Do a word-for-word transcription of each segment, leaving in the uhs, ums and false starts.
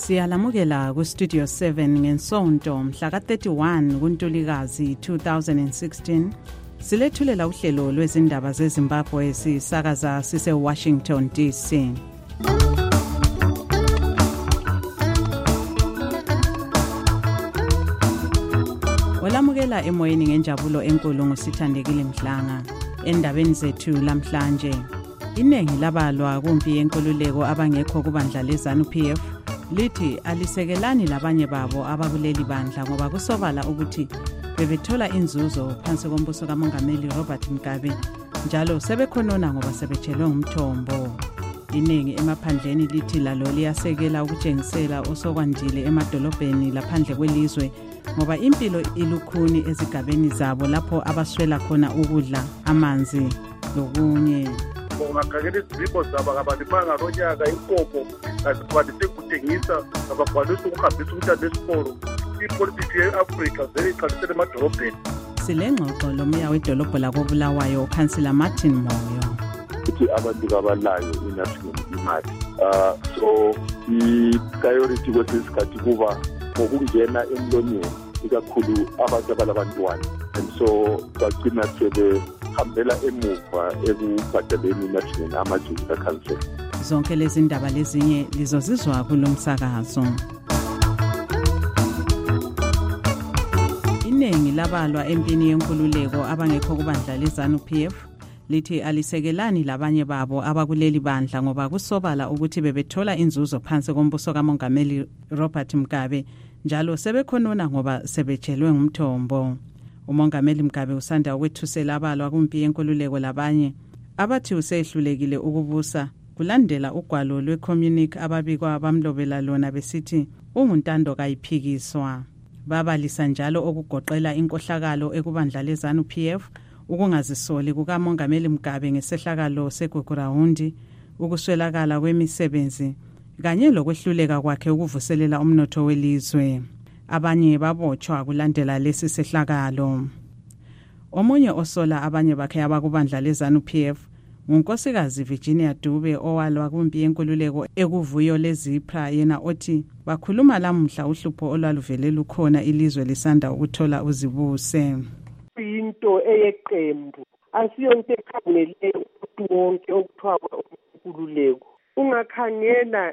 Siyalamukela ku Studio seven ngensonto mhla ka thirty-one kuNtulikazi two thousand sixteen. Silethulela uhlelo lwezindaba zeZimbabwe sisakaza sise Washington D C. Olamukela emoyeni ngenjabulo enkulu ngosithandekile Mhlanga. Endabeni zethu lamhlanje, inengi labalwa kumpi yenkululeko abangekho kubandla leZANU P F lithi alisekelani labanye babo abakuleli bandla ngoba kusobala ukuthi bebethola inzuzo phansi kombuso kaMongameli Robert Mugabe, njalo sebekhonona ngoba sebetshelwe ngumthombo. Inengi emaphandleni lithi lalo liyasekela ukutshengisela osokwandile emadolobheni laphandle kwelizwe ngoba impilo ilukhuni ezigabeni zabo lapho abaswela khona ukudla, amanzi lokunye. Ungakagela izipho zabo kabalimanga lonyaka inkomo azikwanise ukuthengisa abakwanisa ukuhambisa umntwana esikolo. Ipolitiki ye-Afrika zeyiqalisele emadolobheni. Silengxoxo lomeya wedolobho lakobulawayo uKhansila Martin Moyo. Ukuthi abantu kabalayo inational imali. Uh, so i-priority kwesikhathi kuba ngokungena emlonyeni ikakhulu abantu abalabantwana, and so bagcina sebe hambela emuva ekubhadaleni national ama-Judicial Council. Zonke lezi ndaba lezinye lizozizwa kulomsakazo. Inengi labalwa empini yenkululeko abangekho kubandla leZANU P F lithi alisekelani labanye babo abakuleli bandla ngoba kusobala ukuthi bebethola inzuzo phansi kombuso kaMongameli Robert Mugabe, njalo sebekhonona ngoba sebetshelwe ngumthombo. UMongameli Mugabe usanda ukwethusela abalwa kumpi yenkululeko labanye abathi usehlulekile ukubusa kulandela ugwalo lwe-communique ababikwa bamlobela lona besithi unguntando kayiphikiswa. Babalisa njalo okugoqela inkohlakalo ekubandla leZANU P F, ukungazisoli kukaMongameli Mugabe ngesehlakalo segugurawundi, ukuswelakala kwemisebenzi kanye lokwehluleka kwakhe ukuvuselela umnotho welizwe. Abanye babotshwa kulandela lesi sehlakalo. Omunye osola abanye bakhe abakubandla leZANU P F ngunkosikazi Virginia Dube owalwa kumpi yenkululeko ekuvuyo lezipra, yena othi bakhuluma lamuhla uhlupho olwaluvele lukhona ilizwe lisanda ukuthola uzibuse. Into eyeqembu asiyonto ekhangeleyo umuntu wonke okuthiwa inkululeko. Ungakhangela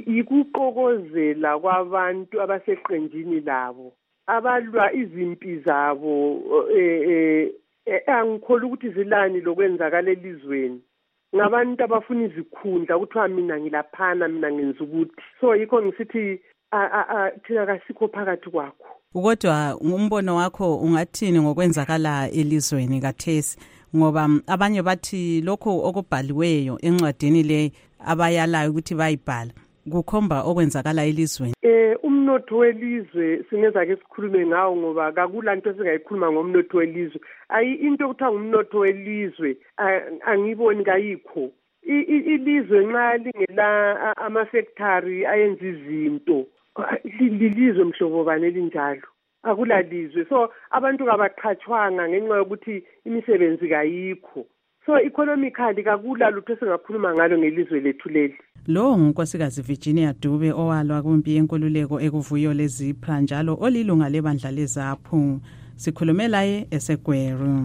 ikuqokozela kwabantu abaseqenjini labo abalwa izimpi zabo, eh angikholwa ukuthi zilani lokwenzakala elizweni. Ngabantu abafuna izikhundla kuthiwa mina ngilaphana, mina ngenza ukuthi. So yikho ngisithi thina kasikho phakathi kwakho. Kodwa umbono wakho ungathini ngokwenzakala elizweni kathesi, ngoba abanye bathi lokho okubhaliweyo encwadini le abayalayo ukuthi bayibhala kukhomba okwenzakala elizweni? Eh umnotho welizwe singeza ke sikhulume ngawo ngoba kakulanto singayikhuluma ngomnotho welizwe. Ayi into okuthiwa ngumnotho welizwe angiboni kayikho. Ilizwe nxa lingela ama-factory ayenza izinto, lilizwe mhlobo bani elinjalo? Akulalizwe. So abantu kabaqhatshwanga ngenxa yokuthi imisebenzi kayikho. So economically kakula lutho singakhuluma ngalo ngelizwe lethu leli. Lo ngunkosikazi Virginia Dube owalwa kumpi yenkululeko ekuvuyo lezipra, njalo olilunga lebandla leZAPU. Sikhulume laye eseGweru.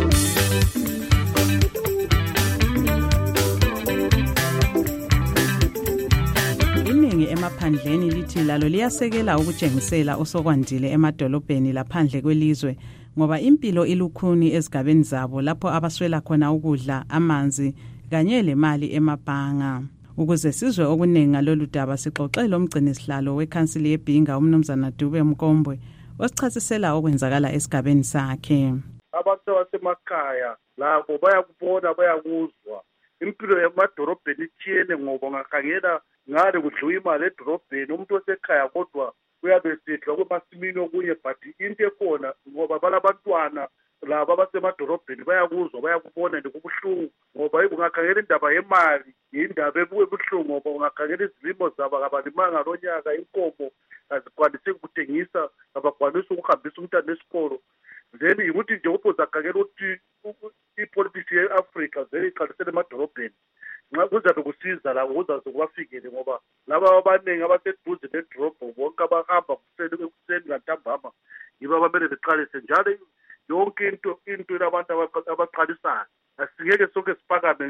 Iningi emaphandleni lithi lalo liyasekela ukutshengisela osokwandile emadolobheni laphandle kwelizwe ngoba impilo ilukhuni ezigabeni zabo lapho abaswela khona ukudla, amanzi kanye lemali emabhanga. Ukuze sizwe okuningi ngalolu daba sixoxele umgcinisihlalo weKhansili yeBhinga uMnumzana Dube Mkombwe osichasisela okwenzakala esigabeni sakhe. Abantu basemakhaya labo bayakubona, bayakuzwa. Impilo yemadolobheni ithiyene ngoba ngakhangela ngale kudliwa imali edolobheni, umuntu osekhaya kodwa uyabe sidla kwemasimini okunye, but into ekhona ngoba balabantwana laba abasemadolobheni bayakuzwa, bayakubona nekubuhlungu ngoba ungakhangela indaba yemali indaba ebuhlungu ngoba ungakhangela izilimo zabo kabalimanga lonyaka inkomo azikwanise ukuthengisa abakwanisa ukuhambisa umntwana esikolo. Then yikuthi nje uphoza khangela ukuthi ipolitiki ye-Afrika zeyiqalisele emadolobheni. kuzabe kusiza la kuzaze kubafikele ngoba laba abaningi abaseduze nedrobho bonke abahamba kuseni ekuseni ngantambama yibo abamele beqalise njalo yonke into into labantu abaqalisayo asingeke sonke siphakame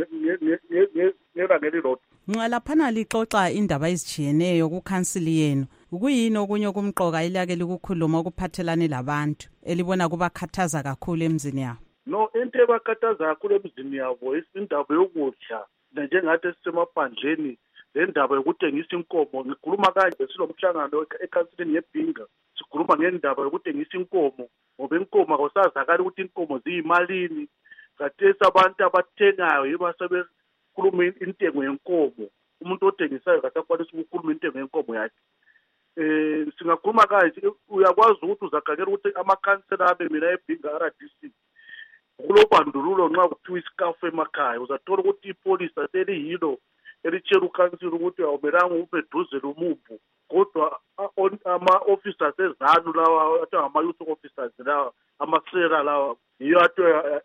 ngelangeli lodwa. Laphana lixoxa indaba ezitshiyeneyo kukhansili yenu, kuyini okunye okumqoka ilake likukhuluma okuphathelane labantu elibona kubakhathaza kakhulu emzini yabo? No, into ebakhathaza kakhulu emzini yabo indaba yokudla njengathi sisemaphandleni le ndaba yokuthengisa inkomo. Ngikhuluma kanje silomhlangano ekhansilini yeBhinga, sikhuluma ngendaba yokuthengisa inkomo ngoba inkomo akusazakala ukuthi inkomo ziyimalini. Kathesi abantu abathengayo yiba sebekhuluma intengo yenkomo, umuntu othengisayo kasakwanisa ukukhuluma intengo yenkomo yakhe. Eh singakhuluma kanje, uyakwazi ukuthi uzakhangela ukuthi amakhansela abe mina eBhinga R D C kulobandululo nxa kuthiwa isikafu emakhaya uzathola ukuthi ipolisa seliyilo elitshela ukhansila ukuthi awumelanga ube duze lumumbu, kodwa ama-officers ezanu lawa athi ama-youth officers lawa amasera lawa yiyo athi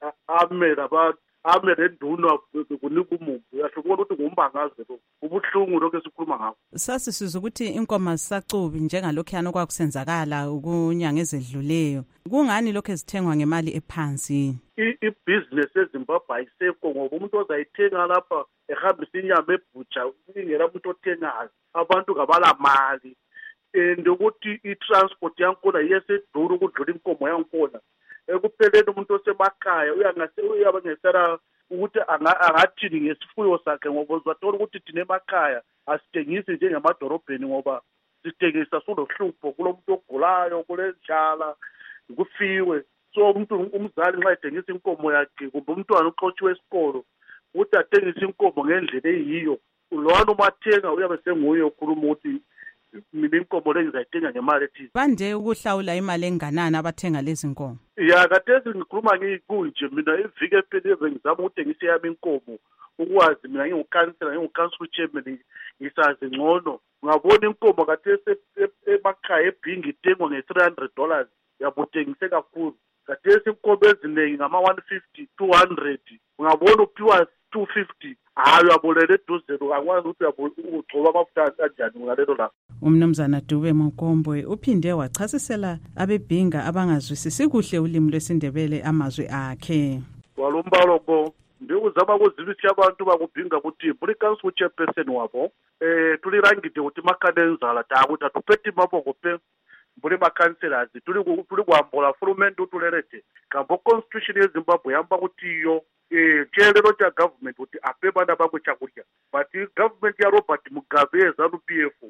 amela amele nduna kunika umumbu. Uyashobona ukuthi ngumbangaze lo ubuhlungu lokho esikhuluma ngakho. Sasisiza ukuthi inkomo zisacubi njengalokho okwakusenzakala ukunyanga ezedluleyo. Kungani lokho ezithengwa ngemali ephansi? Ibusiness eZimbabwe ayisekho ngoba umuntu ozayithenga lapha ehambisa inyama ebutsha ingela umuntu othengayo, abantu ngabala mali and ukuthi i-transport yankona yeseduru ukudlula inkomo yankona. Ekupheleni umuntu osemakhaya uyangasela ukuthi angathini ngesifuyo sakhe ngoba uzathola ukuthi thina emakhaya asithengisi njengemadorobheni ngoba sithengisa sulohlupho kulomuntu ogulayo kulendlala kufiwe. So umuntu umzali nxa ethengisa inkomo yakhe kumbe umntwana uxotshiwe esikolo ukuthi athengisa inkomo ngendlela eyiyo, lwana umathenga uyabe senguye okhuluma ukuthi mina inkomo le ngizayithenga ngemali ethi. Bande ukuhlawula imali enganani abathenga lezi nkomo? Ya kathesi ngikhuluma ngikunje mina iviki ephelize ngizama ukuthengisa yami inkomo ukwazi mina ngingukhansela ngingukhansela chairman ngisazi ngcono. Ngabona inkomo kathesi emakhaya eBhinga ithengwa nge-three hundred dollars yabuthengise kakhulu. Kathesi inkomo eziningi ngama one fifty, two hundred, ungabona uphiwa two fifty. Hayi uyabolela eduze akwazi ukuthi ugcoba amafuta kanjani ngalelo lapho. Umnumzana Dube Mokombwe uphinde wachasisela abeBhinga abangazwisisi kuhle ulimi lwesiNdebele amazwi akhe. Walumbalo ko ndikuzama ukuzibisa abantu bakuBhinga ukuthi buli council chairperson wabo eh tulirangide ukuthi makanenzala ta ukuthi atuphethi maboko pe buli makhansela tuli tuli kuambola fulment utulerete kambo constitution yeZimbabwe yamba ukuthi iyo eh tshelo cha government ukuthi ape bana bakwe chakudya, but government ya Robert Mugabe ezanu P F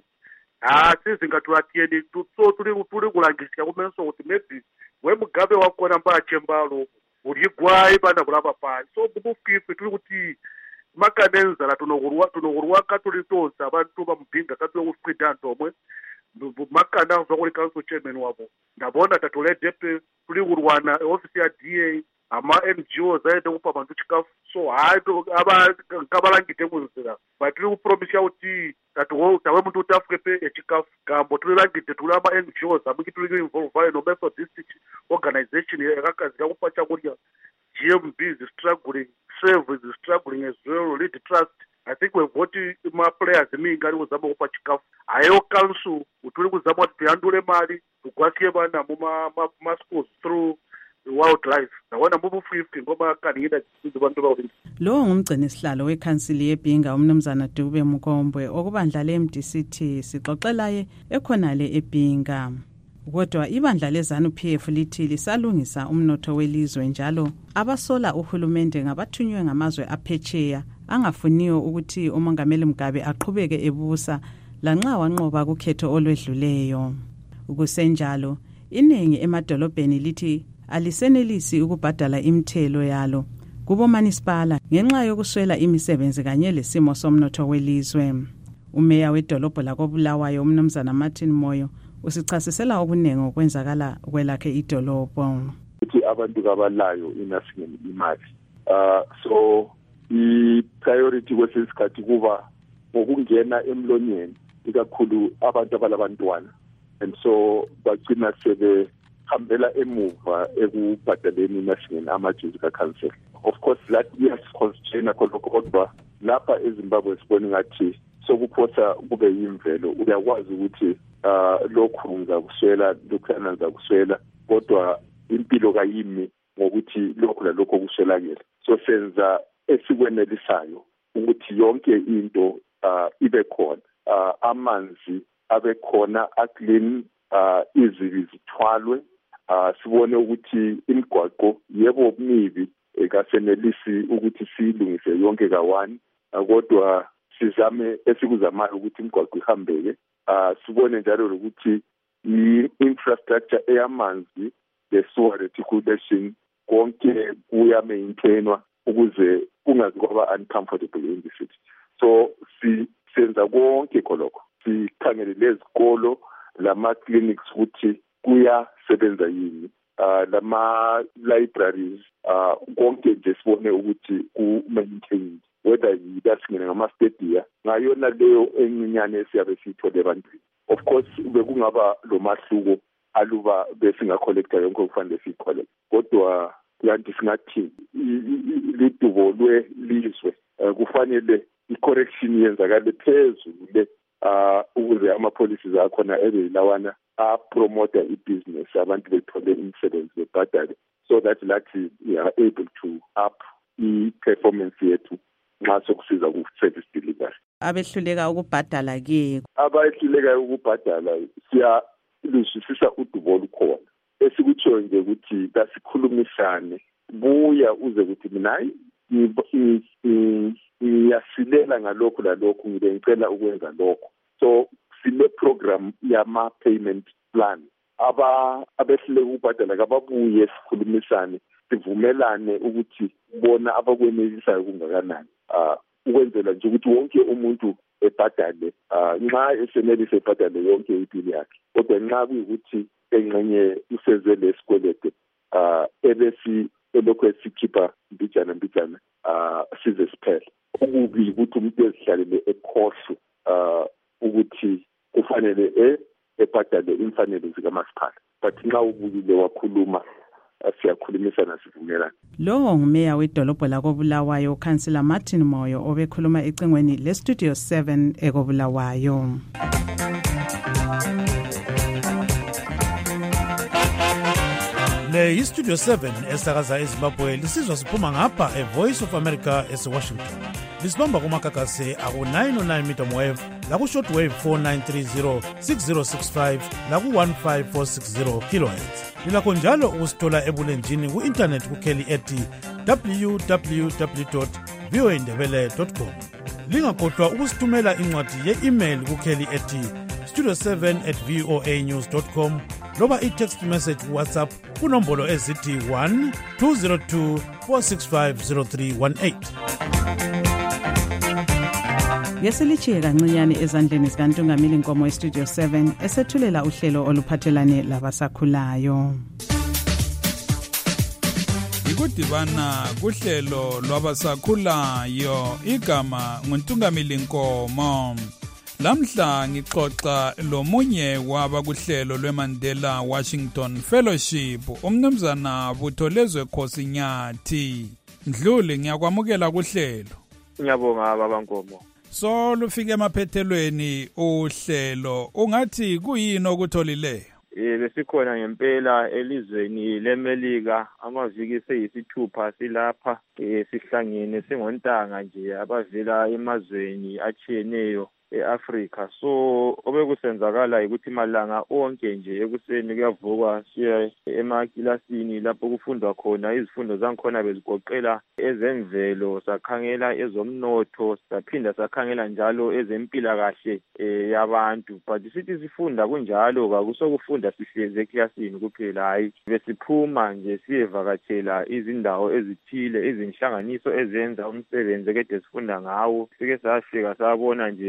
ah sizingathulatiyeni so tuli tuli kulangisa kumenso ukuthi maybe we Mugabe wakona mba chembalo urigwayi bana kulapa phansi. So bubufifi tuli kuti makanenzala tunokurwa tunokurwa katolitonsa abantu baMbhinga katlokuqhida ntomwe makana uva kuli council chairman wabo ndabona tatoledepe tuli kurwana office ya D A ama-N G O zaide kupa abantu chikafu. So hayi kabalangite kuzela but tuli kupromise ukuthi tatu tawe muntu utafike pe echikafu kambo tuli langite tuli ama-N G O zamiki tuli involve no Methodist organization yakakazi yakupacha kurya G M B is struggling, Save is struggling as well, Lead Trust. I think we've got my players mingi kuzama kupa chikafu. Ayo council utuli kuzama tuyandule mali tukwasie bana ma schools through wildlife. Nawona mbubu fifty ngoba kaningida abantu bawuthi. Lo ngumgcini sihlalo wekhansili yeBhinga umnumzana Dube Mokombwe okubandla le M D C T sixoxelaye ekhonale eBhinga. Kodwa ibandla lezanu P F lithi lisalungisa umnotho welizwe njalo abasola uhulumende ngabathunywe ngamazwe aphetsheya angafuniyo ukuthi umongameli Mugabe aqhubeke ebusa lanxa wanqoba kukhetho olwedluleyo. Ukusenjalo iningi emadolobheni lithi alisenelisi ukubhadala imithelo yalo kubo manisipala ngenxa yokuswela imisebenzi kanye lesimo somnotho welizwe. Umeya wedolobho lakoBulawayo umnumzana Martin Moyo usichasisela okunenge okwenzakala kwelakhe idolobho. Ukuthi abantu kabalayo inational imali. Uh so I priority kwesikhathi kuba ngokungena emlonyeni ikakhulu abantu abalabantwana, and so bagcina sebe hambela emuva ekubhadaleni national emergency council. Of course that yes constrain kodwa lapha eZimbabwe sibona ngathi sokuphosa kube yimvelo uyakwazi ukuthi uh, lokhu ngizakuswela lokhana ngizakuswela kodwa impilo kayimi ngokuthi lokhu lalokho kuswelakele so senza esikwenelisayo ukuthi yonke into uh, ibe khona uh, amanzi abe khona aclean uh, izibi zithwalwe uh, sibone ukuthi imigwaqo yebo mibi ekasenelisi ukuthi silungise yonke kawani uh, kodwa sizame esikuzamayo ukuthi imigwaqo ihambeke uh, sibone njalo ukuthi i-infrastructure eyamanzi le-sewer reticulation konke kuya maintainwa ukuze kungazi kwaba uncomfortable in the city so si senza konke kolokho sikhangele lezikolo lama clinics ukuthi kuyasebenza yini uh, lama libraries uh, konke nje sibone ukuthi ku maintained whether yidasingene ngama stadia ngayona leyo encinyane esiyabe siyithole ebantwini of course bekungaba lo mahluko aluba besingacollecta yonke okufanele siyicollect kodwa kanti singathi lidubo lwelizwe kufanele i-correction yenzakale phezulu le uh, ukuze ama-policies akhona ebe lawana apromote i-business abantu bethole imisebenzi bebhadale so that lathi we are able to up i-performance yethu nxa sokusiza ku-service delivery. Abehluleka ukubhadala ke abehluleka ukubhadala siya luzwisisa udubo olukhona esikutsho nje ukuthi kasikhulumisane buya uze ukuthi mina ngiyasilela ngalokho lalokho ngibe ngicela ukwenza lokho so sile program yama payment plan aba abehluleka ukubhadala kababuye sikhulumisane sivumelane ukuthi bona abakwenelisayo kungakanani uh, ukwenzela nje ukuthi wonke umuntu ebhadale uh, nxa esenelisa ebhadale yonke impilo yakhe kodwa nxa kuyikuthi engxenye useze lesikwelede uh, ebesi elokhu esikhipha mbijana mbijana uh, size siphele ukubi ukuthi umuntu ezihlalele ekhohlo uh, ukuthi kufanele e ebhadale imfanelo zikamasipala but nxa ubukile wakhuluma siyakhulumisana sivumelana. Lo ngumeya wedolobho lakoBulawayo uKhansila Martin Moyo obekhuluma ecingweni leStudio seven ekoBulawayo. Le iStudio seven esakaza eZimbabwe lisizwa siphuma ngapha eVoice of America eWashington. Lisibamba kumakakase aku nine oh nine meter wave laku shortwave four nine three zero six zero six five laku one five four six zero kilohertz. Lilakho njalo ukusithola ebulenjini ku-internet kukheli ethi w w w dot v o a ndebele dot com. Lingakhohlwa ukusithumela incwadi ye-email kukheli ethi studio seven at voa news dot com loba i-text message ku-WhatsApp kunombolo ezithi one two zero two four six five zero three one eight. Yesilichiye kancinyane ezandleni zikaNtungamili Nkomo eStudio seven esethulela uhlelo oluphathelane labasakhulayo. Ikudibana kuhlelo lwabasakhulayo igama nguNtungamili Nkomo. Lamhla ngixoxa lomunye waba kuhlelo lweMandela Washington Fellowship umnumzana Butholezwe Khosinyathi. Ndluli ngiyakwamukela kuhlelo. Ngiyabonga baba Nkomo. So lufike emaphethelweni uhlelo ungathi kuyini okutholileyo? Eh besikhona ngempela elizweni leMelika amaviki seyisithupha silapha eh sihlangene singontanga nje abavela emazweni atshiyeneyo eAfrica so obekusenzakala ukuthi malanga onke nje ekuseni kuyavukwa siya emakilasini lapho kufundwa khona izifundo zankhona bezigoqela ezemvelo sakhangela ezomnotho saphinda sakhangela njalo ezempilakahle eh, yabantu but sithi sifunda kunjalo kakusokufunda sihleze eklasini kuphela hayi besiphuma nje siyevakatshela izindawo ezithile izinhlanganiso ezenza umsebenzi kade sifunda ngawo sike safika sabona nje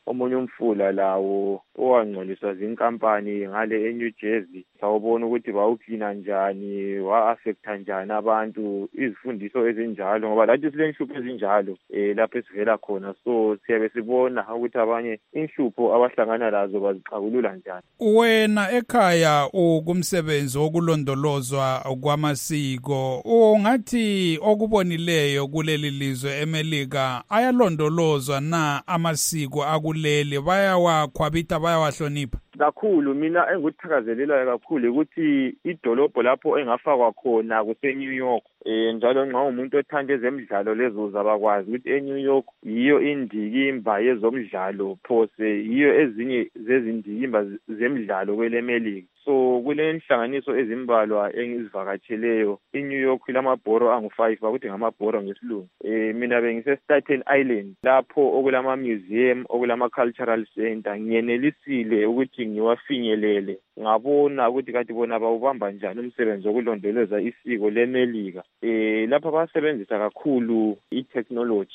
omunye umfula lawo owangcoliswa zinkampani ngale eNew Jersey. Sawubona ukuthi bawuklina njani, wa-affecta njani abantu, izifundiso ezinjalo ngoba lathi silenhlupho ezinjalo eh lapho esivela khona. So siyabe sibona ukuthi abanye inhlupho abahlangana lazo bazixakulula njani. Wena ekhaya ukumsebenzi wokulondolozwa kwamasiko, ungathi okubonileyo kuleli lizwe eMelika ayalondolozwa na amasiko akuleli, bayawakhwabitha bayawahlonipha? Kakhulu mina engikuthakazelelayo kakhulu ukuthi idolobho lapho engafakwa khona kuse-New York. Eh njalo nxa umuntu othanda ezemidlalo lezo zabakwazi ukuthi eNew York yiyo indikimba yezomidlalo, phose yiyo ezinye zezindikimba zemidlalo kweleMelika. So kule nhlanganiso ezimbalwa engizivakatsheleyo eNew York lamabhoro angu five bakuthi ngamabhoro ngesilungu. Eh mina bengise Staten Island lapho okulama museum okulama cultural center. Ngiyenelisile ukuthi ngiwafinyelele, ngabona ukuthi kanti bona bawubamba njani umsebenzi wokulondoloza isiko leMelika. Eh lapha basebenzisa kakhulu i-technology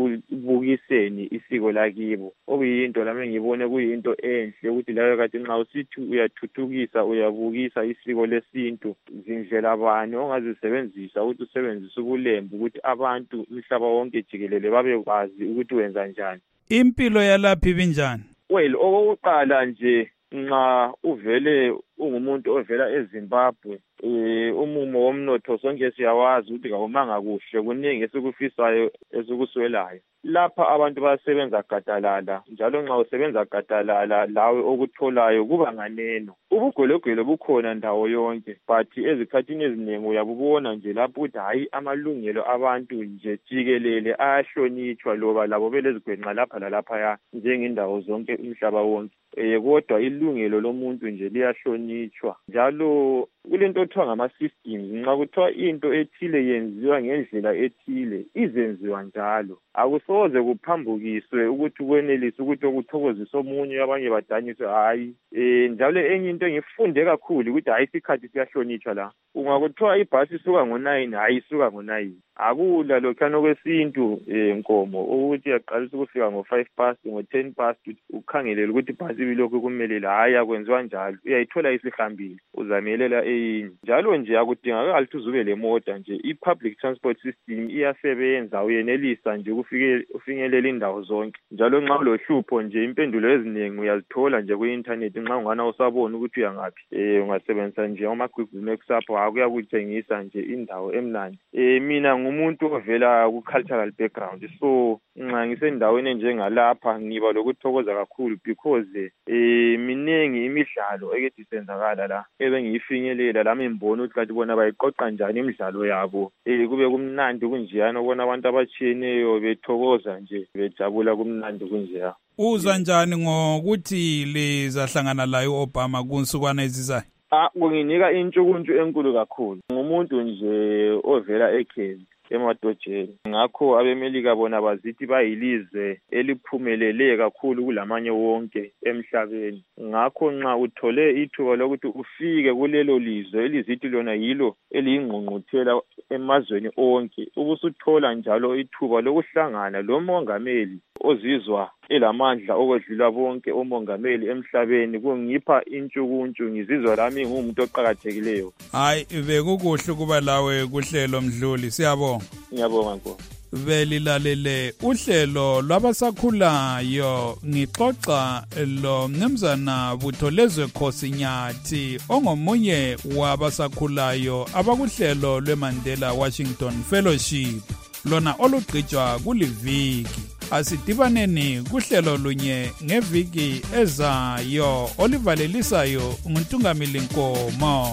ekubukiseni isiko lakibo, okuyinto lami ngibone kuyinto enhle ukuthi layo kanti nxa usithi uyathuthukisa uyabukisa isiko lesintu, zindlela bani ongazisebenzisa ukuthi usebenzise ubulembu ukuthi abantu umhlaba wonke jikelele babekwazi ukuthi wenza njani. Impilo yalapha ibinjani? Well, okokuqala nje nxa uvele ungumuntu ovela eZimbabwe, eh umumo womnotho sonke siyawazi ukuthi kawumanga kuhle, kuningi esikufisayo esikuswelayo. Lapha abantu basebenza gadalala, njalo nxa usebenza gadalala lawe okutholayo kuba nganeno. Ubugologolo bukhona ndawo yonke, but ezikhathini eziningi uyabubona nje lapho ukuthi hayi amalungelo abantu nje jikelele ayahlonitshwa loba labo belezigwenqa lapha lalapha njengendawo zonke umhlaba wonke. Eh kodwa ilungelo lomuntu nje liyahlonitshwa. Njalo kulento othiwa ngama-systems, nxa kuthiwa into ethile yenziwa ngendlela ethile izenziwa njalo. Akusoze kuphambukiswe ukuthi kwenelise ukuthi okuthokozisa omunye abanye badaniswe hayi. Eh njalo enye into engifunde kakhulu ukuthi hayi isikhathi siyahlonitshwa la. Ungakuthiwa ibhasi isuka ngo nine hayi isuka ngo nine. Akula lokhana okwesintu eh Nkomo ukuthi yaqalisa ukufika ngo five past ngo ten past ukhangelela ukuthi ibhasi bilokhu kumelele hayi akwenziwa njalo. Uyayithola isihambile uzamelela eyini. Njalo nje akudingakala ukuthi uzube le motor nje, i-public transport system iyasebenza, uyenelisa nje ukufike ufinyelela indawo zonke. Njalo nxa ulohlupho nje impendulo eziningi uyazithola nje ku-internet nxa ungana usabona ukuthi uyangaphi. Eh ungasebenzisa nje ama-Google Maps apho akuyakutshengisa nje indawo emnandi. Eh mina ngumuntu ovela ku-cultural background, so nxa ngisendaweni njengalapha ngiba lokuthokoza kakhulu because eh minengi imidlalo ekade isenzakala la ebengiyifinyelela lami ngibona ukuthi kanti bona bayiqoqa njani imidlalo yabo. Eh kube kumnandi kunjiyana ukubona abantu abatshiyeneyo bethokoza nje bejabula kumnandi kunjiyana. Uza njani ngokuthi lizahlangana layo Obama kunsukwana ezizayo? Ah kunginika intshukuntshu enkulu kakhulu. Ngumuntu nje ovela eKenya emadojeni. Ngakho abeMelika bona bazithi bayilizwe eliphumelele kakhulu kulamanye wonke emhlabeni. Ngakho nxa uthole ithuba lokuthi ufike kulelo lizwe elizithi lona yilo eliyingqungquthela emazweni onke, ubusuthola njalo ithuba lokuhlangana lomongameli ozizwa elamandla okwedlula bonke omongameli emhlabeni, kungipha intshukuntshu, ngizizwa lami ngumuntu oqhakathekileyo. Hayi bekukuhle kuba lawe kuhlelo Mdluli, siyabonga. Ngiyabonga Nkosi. Belilalele uhlelo lwabasakhulayo, ngixoxa lo Mnumzana Butholezwe Khosinyathi ongomunye wabasakhulayo abakuhlelo lweMandela Washington Fellowship, lona olugqitshwa kuliviki. Asidibaneni kuhlelo lunye ngeviki ezayo, olivalelisayo nguNtungamili Nkomo.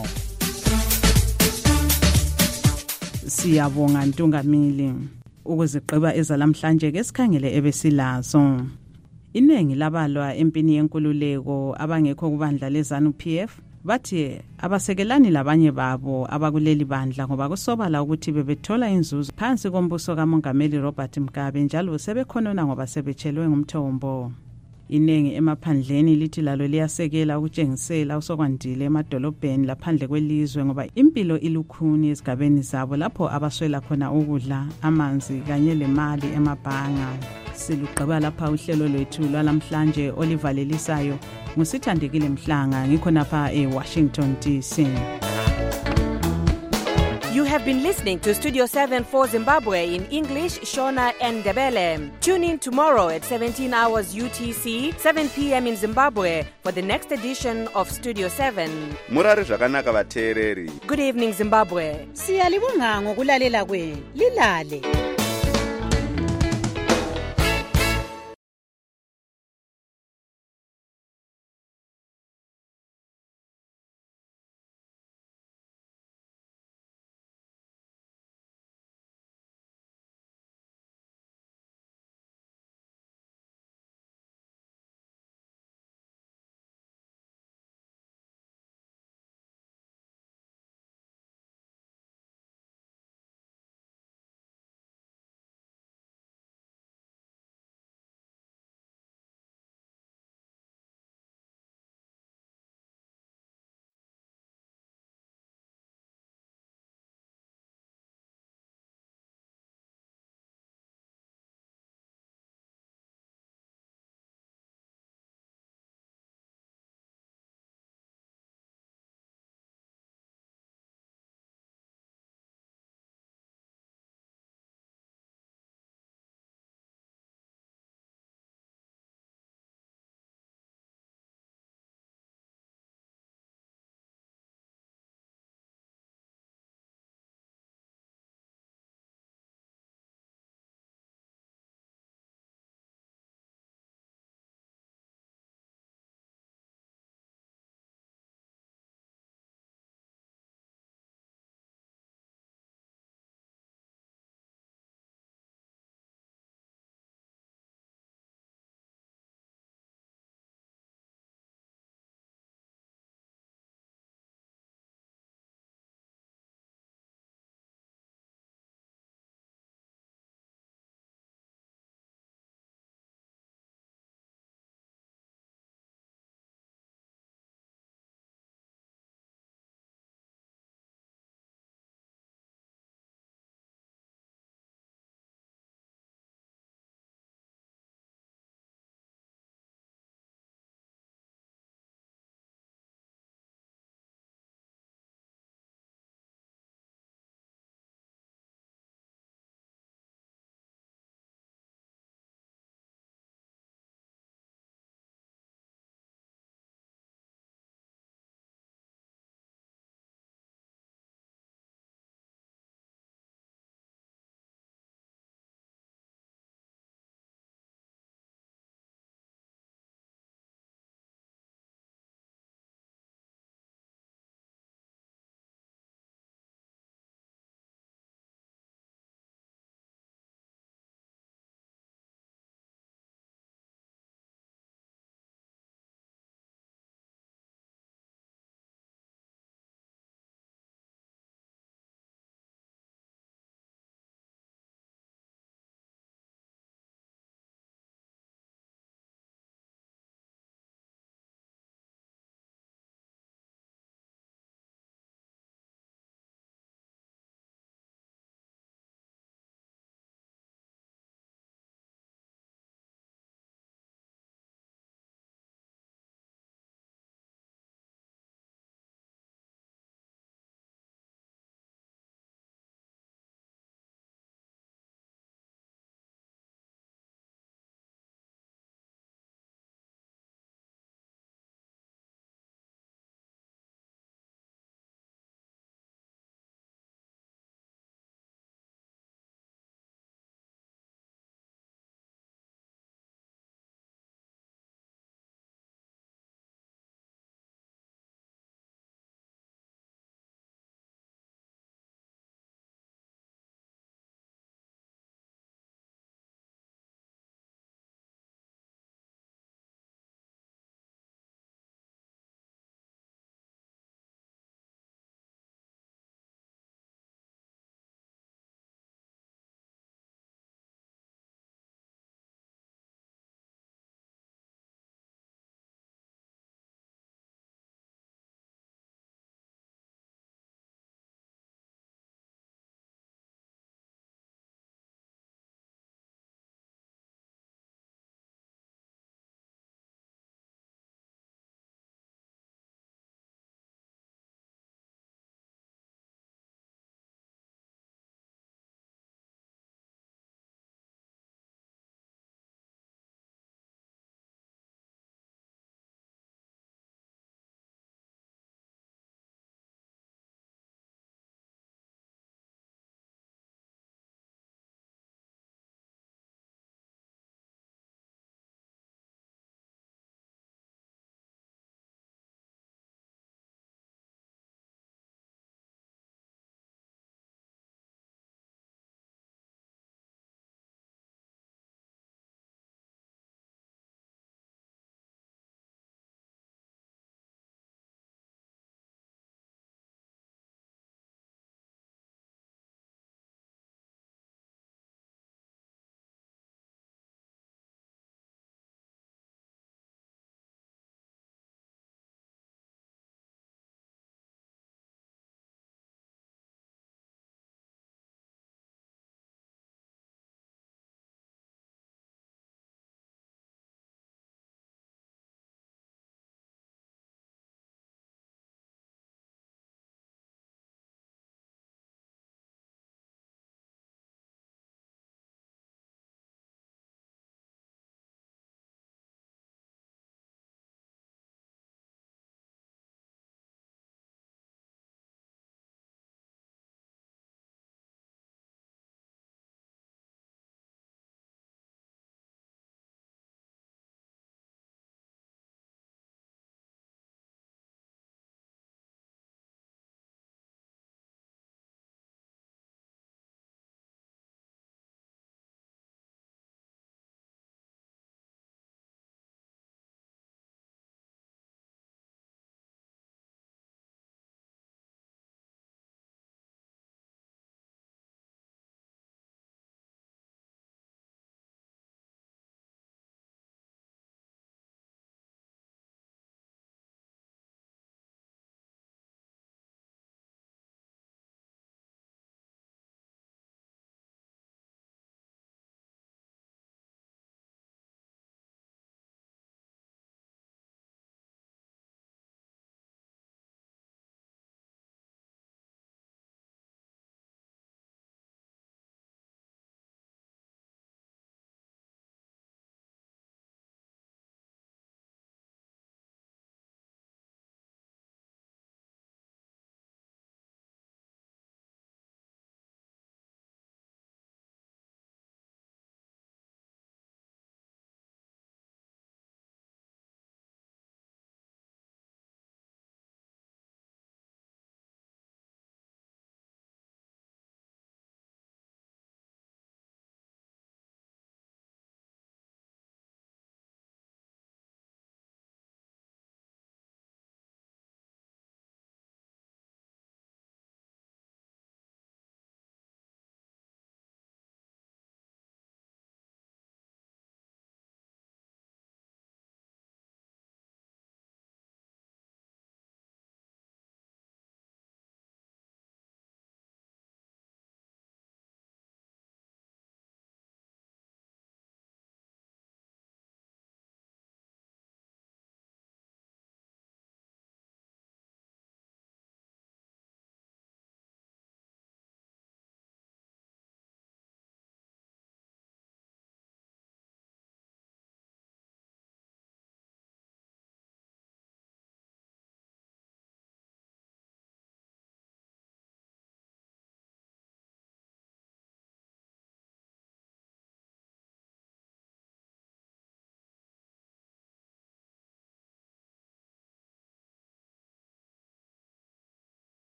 Siyabonga Ntungamili. Ukuzigqiba ezalamhlanje ke sikhangele ebesilazo. Inengi labalwa empini yenkululeko abangekho kubandla leZANU P F bathi abasekelani labanye babo abakuleli bandla ngoba kusobala ukuthi bebethola inzuzo phansi kombuso kaMongameli Robert Mugabe, njalo sebekhonona ngoba sebetshelwe ngumthombo. Iningi emaphandleni lithi lalo liyasekela ukutshengisela usokwandile emadolobheni laphandle kwelizwe ngoba impilo ilukhuni ezigabeni zabo lapho abaswela khona ukudla, amanzi kanye lemali emabhanga. Silugqiba lapha uhlelo lwethu lwalamhlanje olivalelisayo ngusithandekile Mhlanga ngikhonapha eWashington D C. You have been listening to Studio seven for Zimbabwe in English, Shona and Ndebele. Tune in tomorrow at seventeen hours U T C, seven p.m. in Zimbabwe for the next edition of Studio seven. Murari zvakanaka vateereri. Good evening, Zimbabwe. Siyalibonga ngokulalela kwenu. Lilale.